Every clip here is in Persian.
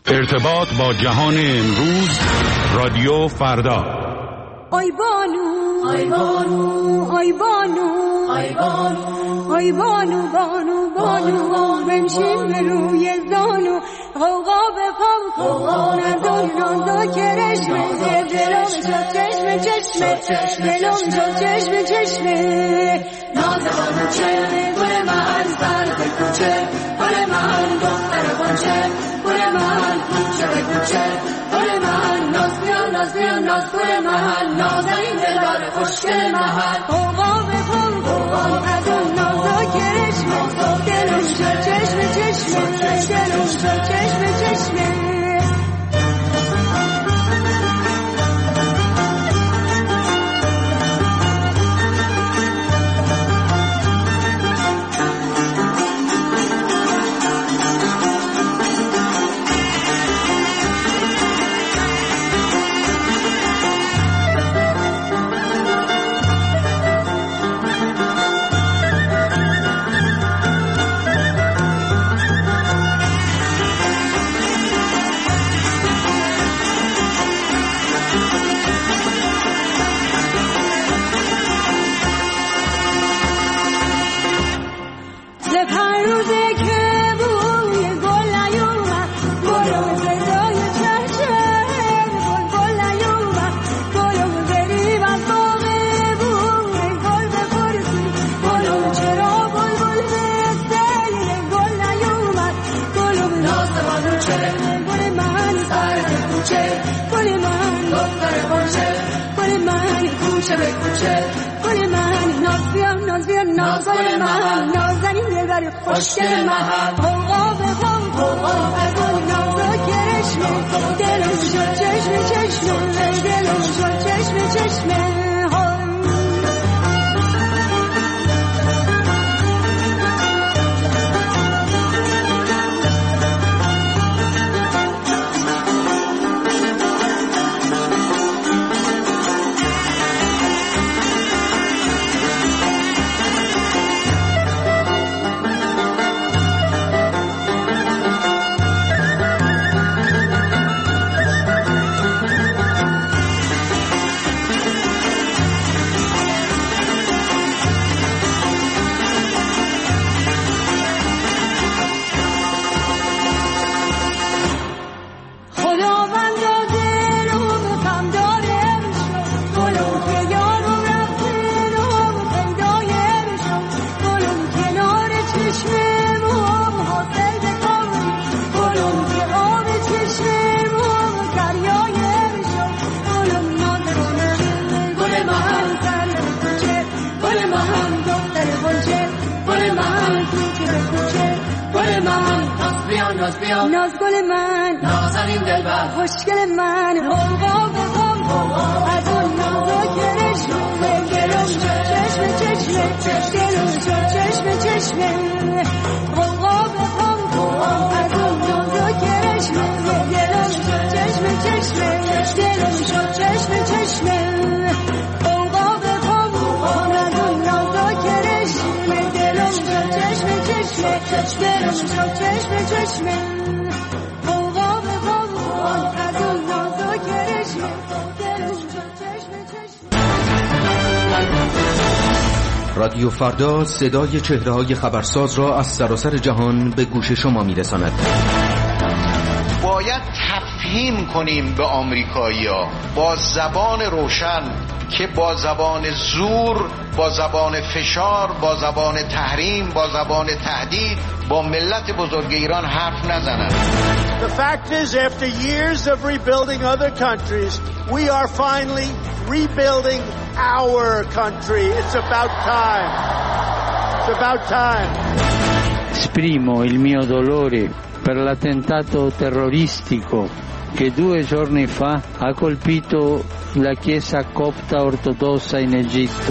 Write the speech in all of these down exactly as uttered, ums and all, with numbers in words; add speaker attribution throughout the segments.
Speaker 1: ارتباط با جهان امروز، رادیو فردا.
Speaker 2: آی بانو آی بانو آی بانو آی بانو آی بانو بانو بانو بنشین به روی زانو غوغا بخواب غوغا ندار نازا کرشمه دلم شد چشم چشمه دلم شد چشم چشمه نازبانو چه گل من سر به کوچه گل من دختر بانچه گل من کوچه به کوچه گل من ناز بیا ناز بیا ناز گل من نازنین دلبر خوشگل من غوغا بخواب غوغا ندار نازا کرشمه دلم شد چشم چشمه دلم شد چشم چشمه خوشگل من غوغا بخوام غوغا بخوام نازا کرشمه دلم شد چشم چشمه دلم شد چشم چشمه ناز گل من نازنین دلبر خوشگل من غوغا بخوام غوغا از اون نازا کرشمه دلم شد چشم چشمه دلم شد چشم چشمه غوغا بخوام غوغا از اون نازا کرشمه دلم شد چشم چشمه دلم شد چشم چشمه غوغا بخوام غوغا از اون نازا کرشمه دلم شد چشم چشمه دلم شد چشم چشمه
Speaker 3: رادیو فردا صدای چهره‌های خبرساز را از سراسر جهان به گوش شما می‌رساند.
Speaker 4: باید تفهیم کنیم به آمریکایی‌ها با زبان روشن که با زبان زور، با زبان فشار، با زبان تحریم، با زبان تهدید با ملت بزرگ ایران حرف نزنند.
Speaker 5: The fact is, after years of rebuilding other countries, we are finally rebuilding our country. It's about time. It's about time.
Speaker 6: Esprimo il mio dolore per l'attentato terroristico che due giorni fa ha colpito la Chiesa copta ortodossa in Egitto.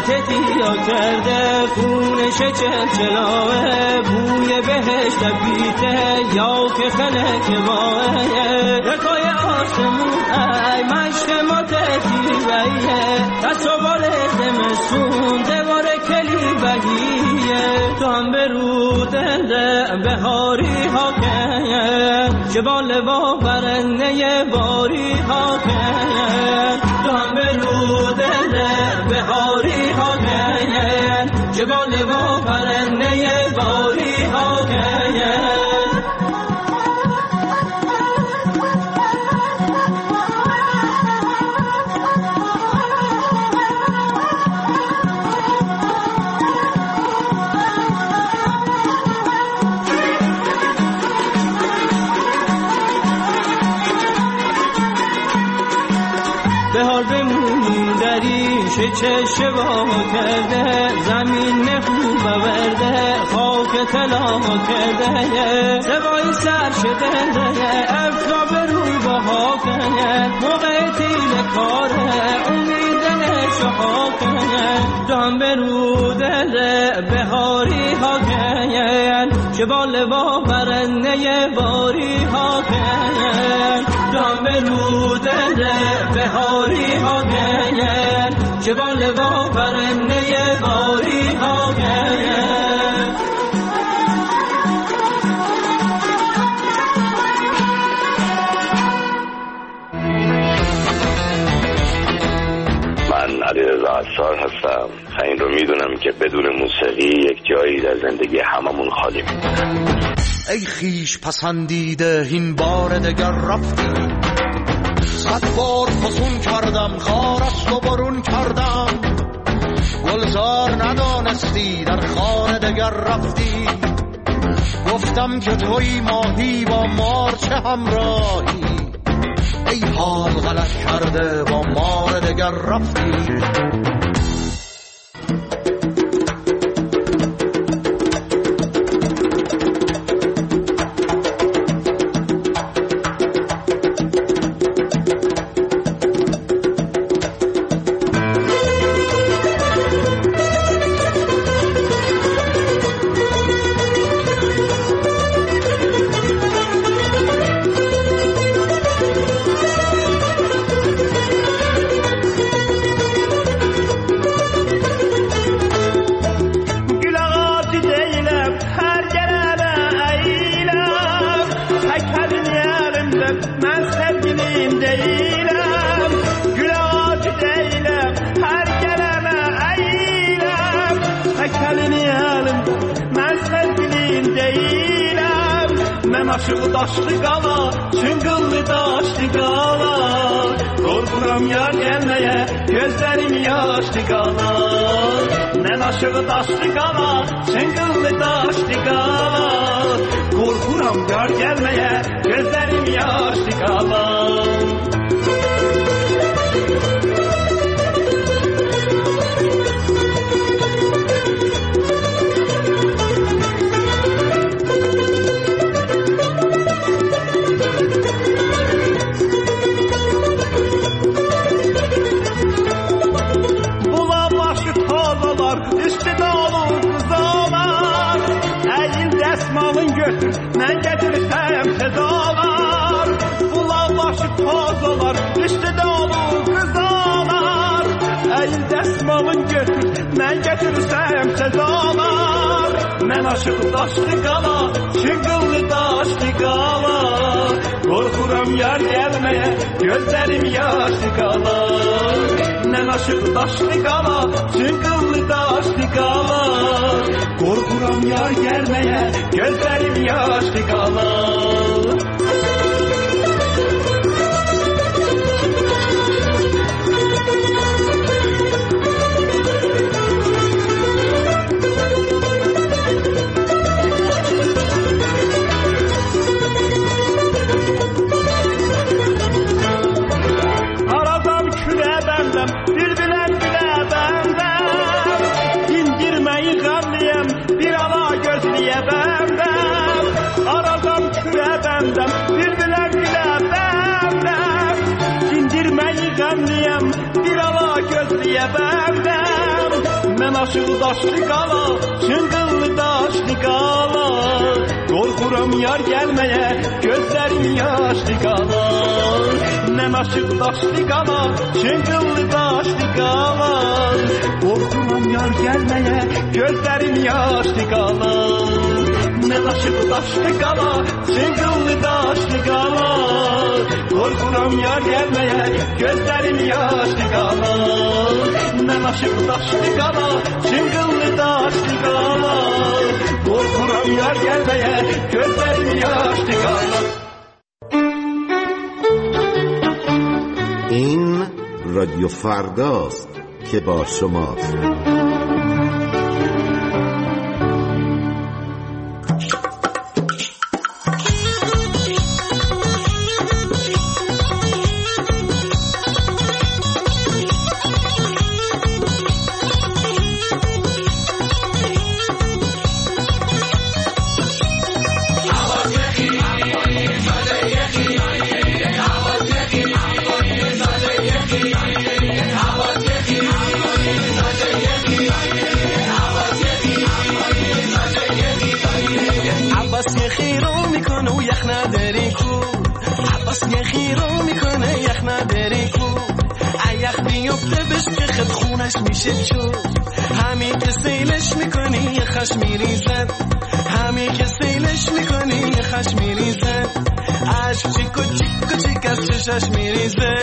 Speaker 7: تتیا کرده خونش چلچلاوه بوی بهشت بیته یا که خلک ماه رکای آسمون ای مشت ما تتیویه تصابال زمستون دوار کلی بگیه تو هم به رو دنده بهاری ها که جبال با برنه باری ها که تو هم به رو دنده بهاری ها که جبال با برنه باری ها که بهار بمونیم دریش چه شبا کرده زمین نخوب برده خاک طلا کرده سوای سر شده افتا به روی بها کنه موقع تیل کاره امید نشها کنه دام به رو دل بهاری ها کنه جبال با برنه باری ها کنه دام به رو دل بهاری ها کنه جبال با برنه باری ها کنه
Speaker 8: علیرضا عصار هستم. این رو میدونم که بدون موسیقی یک جایی در زندگی هممون خالی میمونه.
Speaker 9: ای خیش پسندیده این بار دگر رفتی، صد بار فسون کردم خارست و برون کردم، گلزار ندانستی در خانه دگر رفتی، گفتم که توی ماهی با مار چه همراهی، ای حال غلط کرده با مار دگر رفتی.
Speaker 7: Aşığı daşlı qala, çıngıllı daşlı qala, qorxuram yar gəlməyə, gözlərim yaşlı qala. Mən aşığı daşlı qala, çıngıllı daşlı qala, qorxuram yar gəlməyə, gözlərim yaşlı qala. Mən gətirsəm sədalar, bulaq başı tozalar, üstüdə olur qızalar. Əyil dəsmalın götür, mən gətirsəm sədalar. Mən aşıq daşlı qala, çıngıllı daşlı qala, qorxuram yar gəlməyə, gözlərim yaşlı qala. Mən aşıq daşlı qala, çıngıllı daşlı qala, qorxuram yar gəlməyə, gözlərim yaşlı qala. Aradam külə bəndəm, bir bilən bilə bəndəm, dindirməyi qəmliyəm, bir ala gözliyə bəndəm. Aradam külə bəndəm, bir bilən bilə bəndəm, dindirməyi qəmliyəm, bir ala gözliyə bəndəm. Mən aşıq daşlı qala, şıngıllı daşlı qala. Qorxuram yar gəlməyə, gözlərim yaşlı qala. Mən aşıq daşlı qala, şıngıllı daşlı qala. Qorxuram yar gəlməyə, gözlərim yaşlı qala. Mən aşıq daşlı qala, şıngıllı daşlı qala. Qorxuram yar gəlməyə, gözlərim yaşlı qala. Mən aşıq daşlı qala, şıngıllı daşlı qala. Qorxuram yar gəlməyə, gözlərim yaşlı qala.
Speaker 10: این رادیو فرداست که با شماست.
Speaker 11: میشه چون همین که سیلش میکنی یه خش میریزن همین که سیلش میکنی یه خش میریزن عشق چیکو چیکو چیک از چشش میریزه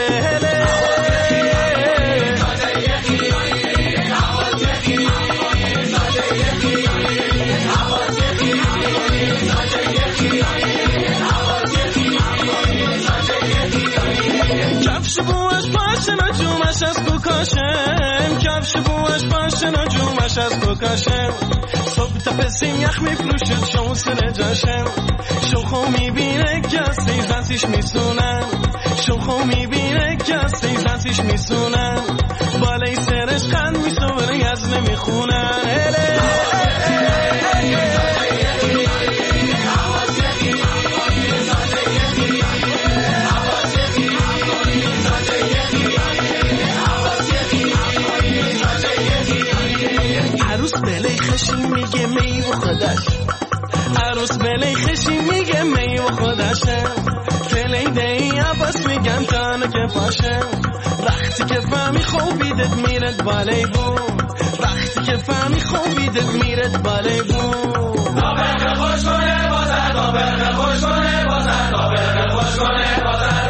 Speaker 11: کفش بوش پاشن جومش از کوکاشم کفش بوش پاشن جومش از کوکاشم صبح تا پسیم یخ میفروشد شو سر جاشم شوخو میبینه که از سیزنسیش میسونم شوخو میبینه که از سیزنسیش میسونم بالای سرش خند میسونه از نمیخونم عروس بلی خشی میگه می و خودش عروس بلی خشی میگه می و خودشه تلی دی عباس میگن تانه که باشه وقتی که فهمی خوبیدت میرد بالای بوم وقتی که فهمی خوبیدت میرد بالای بوم دابرق خوش کنه بازر دابرق خوش کنه بازر دابرق خوش کنه بازر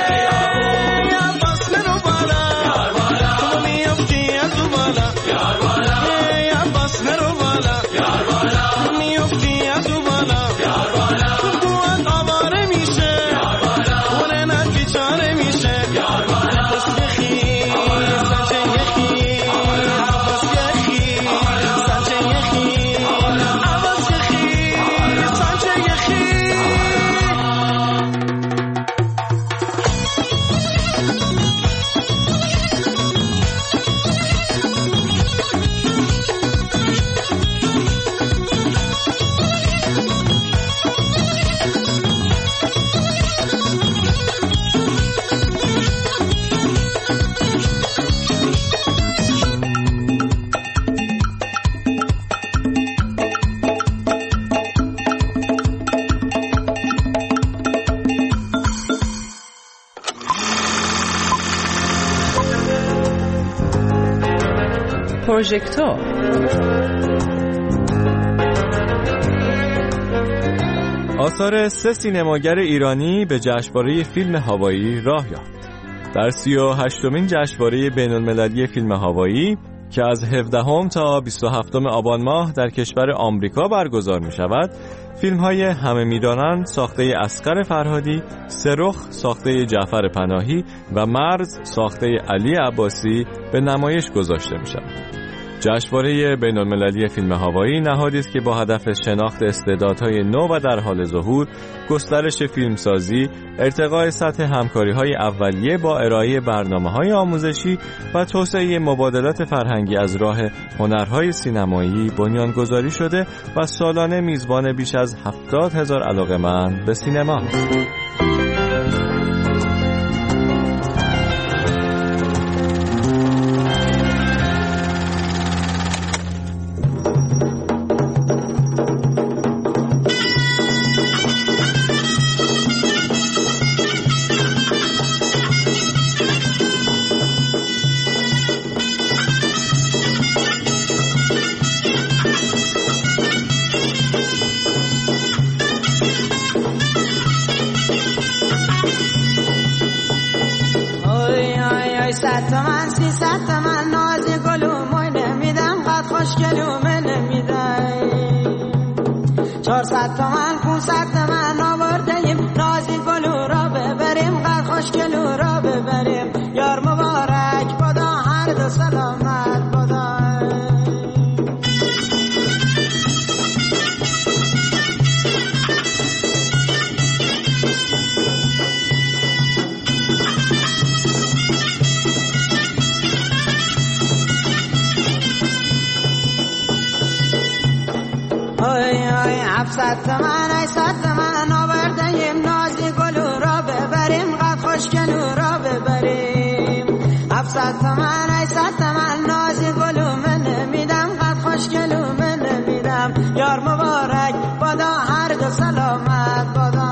Speaker 11: عباس منو بالا یار بالا تو میافتی از او بالا یار بالا نرو بالا یار بالا میافتی از او بالا یار بالا تو بوان آواره میشه یار بالا اونه نکی چاره میشه یار بالا عباس یخی سنچه یخی عباس یخی سنچه یخی عباس یخی سنچه یخی
Speaker 12: پروژکتور
Speaker 13: آثار سه سینماگر ایرانی به جشنواره فیلم هاوایی راه یافت. در سی و هشتمین جشنواره بین‌المللی فیلم هاوایی که از هفدهم تا بیست و هفتم آبان ماه در کشور آمریکا برگزار می شود، فیلم های همه می دانند ساخته اصغر فرهادی، سرخ ساخته جعفر پناهی و مرز ساخته علی عباسی به نمایش گذاشته می شود. جشنواره بین‌المللی فیلم هاوایی نهادی است که با هدف شناخت استعدادهای نو و در حال ظهور، گسترش فیلمسازی، ارتقاء سطح همکاری‌های اولیه با ارائه برنامه‌های آموزشی و توسعه مبادلات فرهنگی از راه هنرهای سینمایی بنیانگذاری شده و سالانه میزبان بیش از هفتاد هزار علاقه‌مند به سینما است.
Speaker 14: ای صد تومن سیصد تومن نازی گلوم نمیدم قد خوشگلوم نمیدم چهارصد تومن پونصد تومن آوردیم نازی گلو را ببریم قد خوشگلو را ببریم یار مبارک بادا هر دو سلامت بادا آی آی هفتصد تومن هشتصد تومن آوردیم نازی گلو را ببریم قد خوشگلو را ببریم هفتصد تومن هشتصد تومن نازی گلو من نمیدم قد خوشگلو من نمیدم یار مبارک بادا هر دو سلامت بادا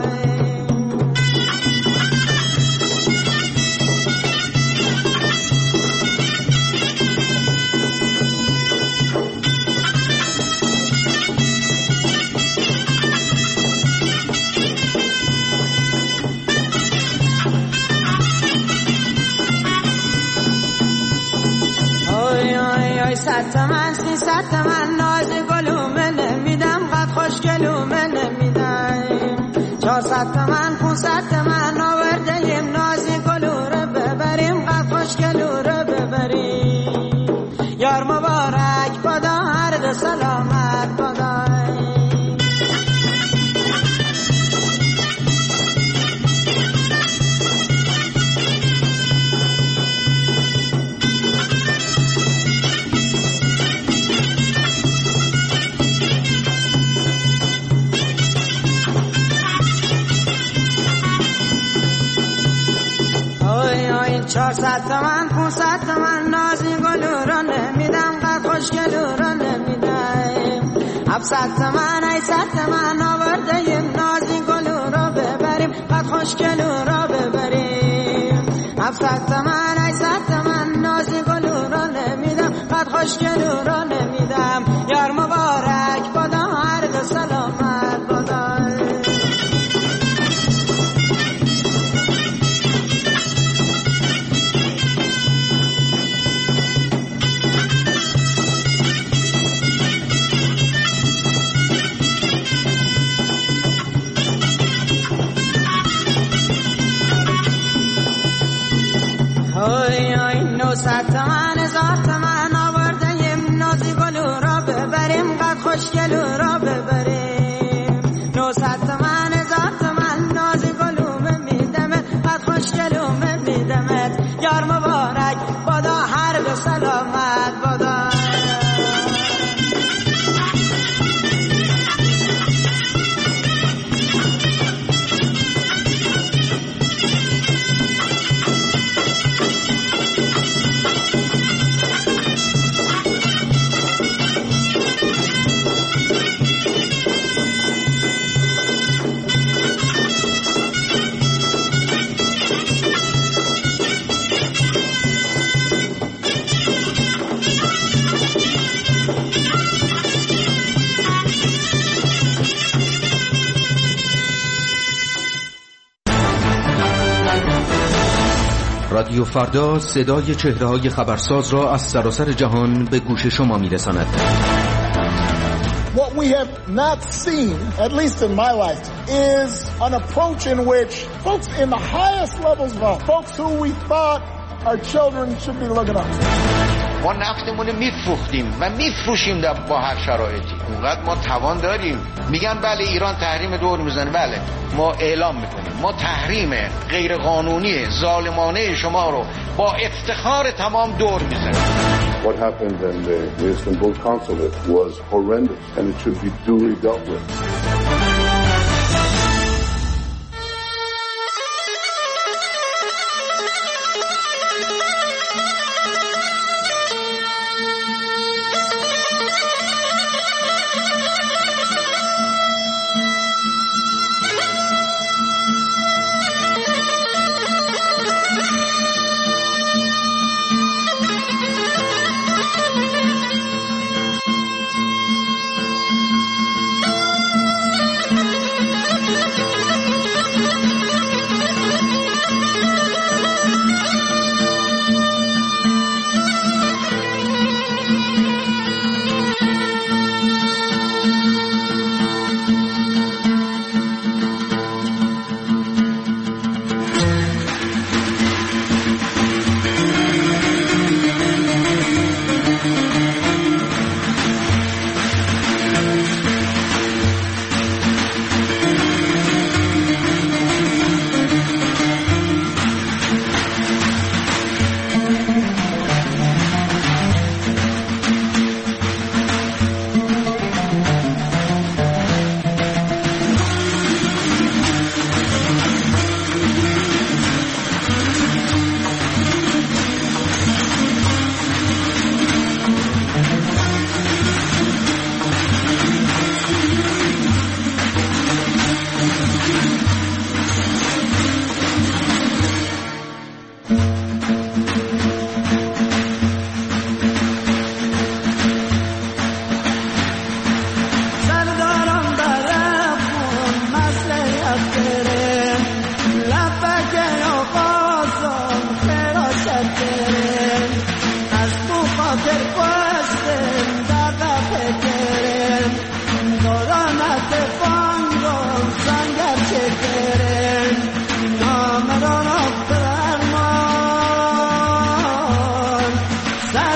Speaker 14: صد تومن سیصد تومن نازی گلوم نمیدم قد خوشگلوم نمیدم چهارصد تومن پونصد تومن آوردیم نازی گلو رو ببریم قد خوشگلو رو ببریم یار مبارک بادا هر دو سلامت بادا چهارصد تومن پونصد تومن نازی گلو را نمیدم قد خوشگلو را نمیدم هفتصد تومن هشتصد تومن آوردیم نازی گلو را ببریم قد خوشگلو را ببریم هفتصد تومن هشتصد تومن نازی گلو را نمیدم قد خوشگلو را نمیدم یار مبارک بادا هر دو سلامت بادا آی آی نوصد تومن هزار تومن آوردیم نازی گلو را ببریم قد خوشگلو را ببریم نوصد تومن هزار تومن نازی گلو میدمت قد خوشگلو میدمت یار مبارک بادا هر دو سلامت بادا
Speaker 3: رادیو فردا صدای چهره‌های خبرساز را از سراسر جهان به گوش شما می‌رساند.
Speaker 15: What we have not seen, at least in my life, is an approach in which folks in the highest levels of office, folks who we thought our children should be looking up to.
Speaker 4: ما نفتمون میفروختیم و میفروشیم با هر شرایطی. اونقدر ما توان داریم. میگن بله ایران تحریم دور میزنه. بله ما اعلام میکنیم ما تحریم غیر قانونی ظالمانه شما رو با افتخار تمام دور میزنیم.
Speaker 16: What happened in the Istanbul consulate was horrendous and it should be duly dealt with.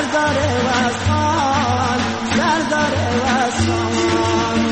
Speaker 14: سردار وصال سردار وصال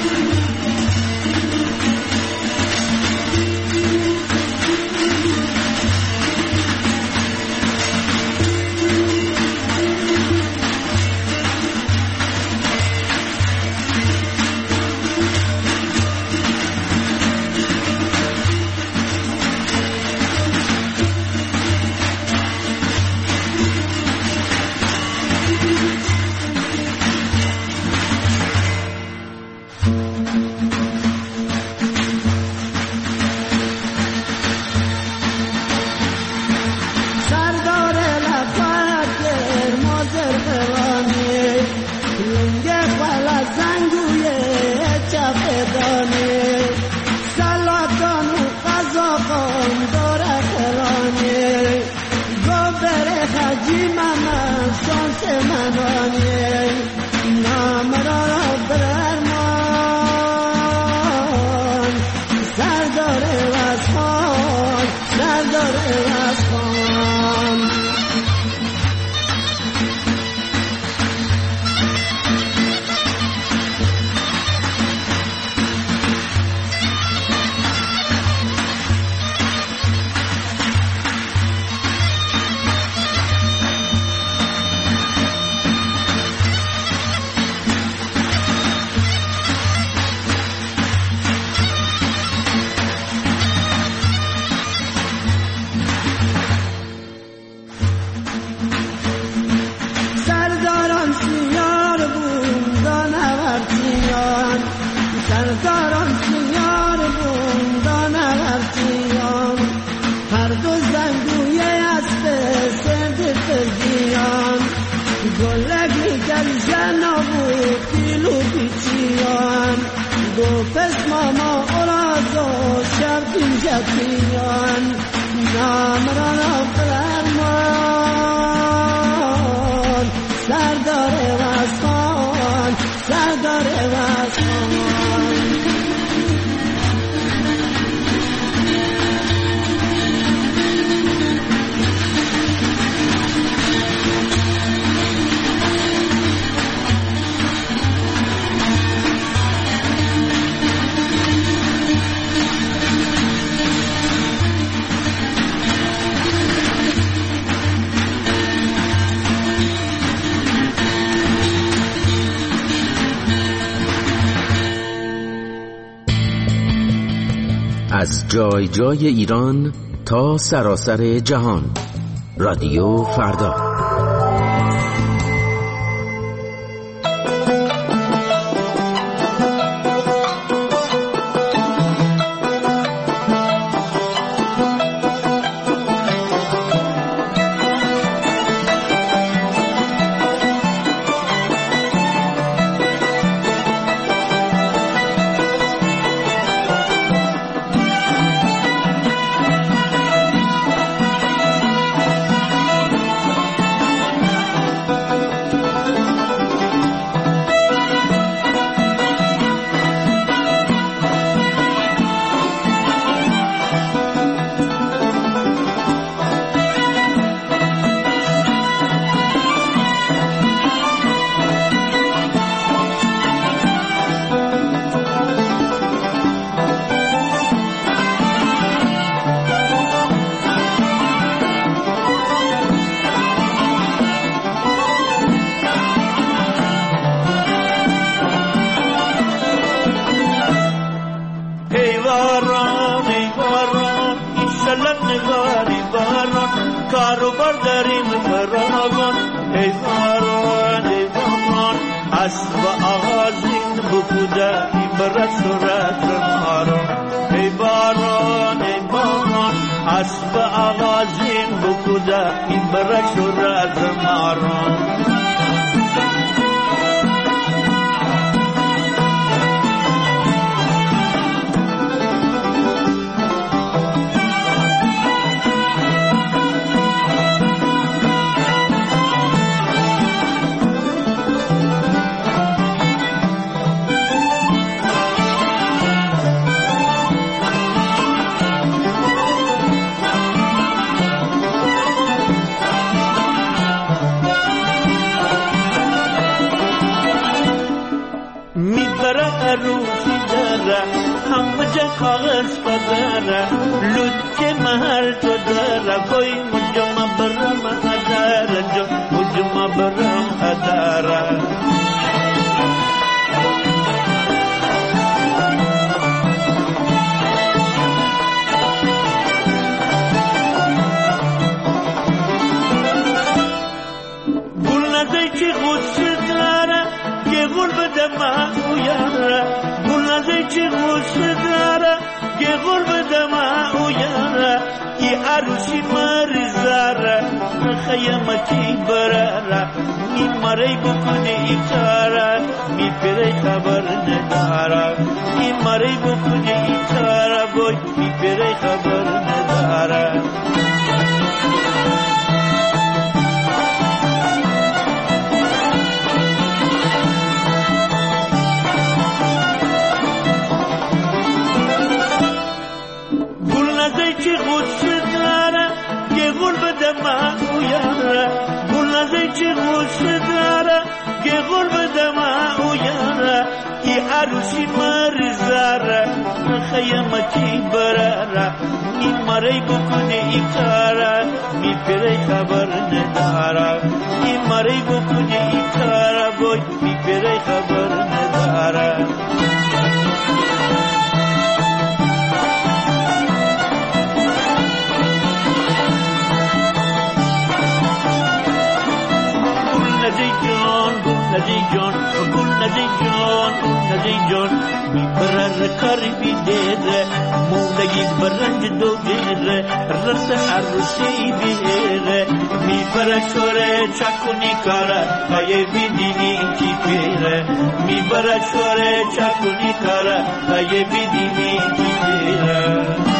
Speaker 3: از جای جای ایران تا سراسر جهان. رادیو فردا.
Speaker 7: مجا کاغذ پدره لوچه محل تو داره کوئی مجمع برم اداره جو مجمع برم اداره گل نده چی غصه داره که غرب دمه اویاره گل نده چی غصه داره که غرب دمه اویاره ای عروسی مرزاره خیمتی براره می مری بکنه ای کاره می پره خبر نداره می مری بکنه ای کاره بای می پره خبر نداره دمه اویاره گل نده چی غصه داره که غرب دمه اویاره ای عروسی مرزاره خیمتی براره این مری بکنه ای کاره می پره خبر نداره این مری بکنه ای کاره بای می پره خبر نداره نزی جان گل نزی جان نزی جان می برر کاری بیدره مولگی برنج دو بیره رس عروسی بیره می برر شوره چکونی کاره پای بیدینی کی پیره می برر شوره چکونی کاره پای بیدینی کی پیره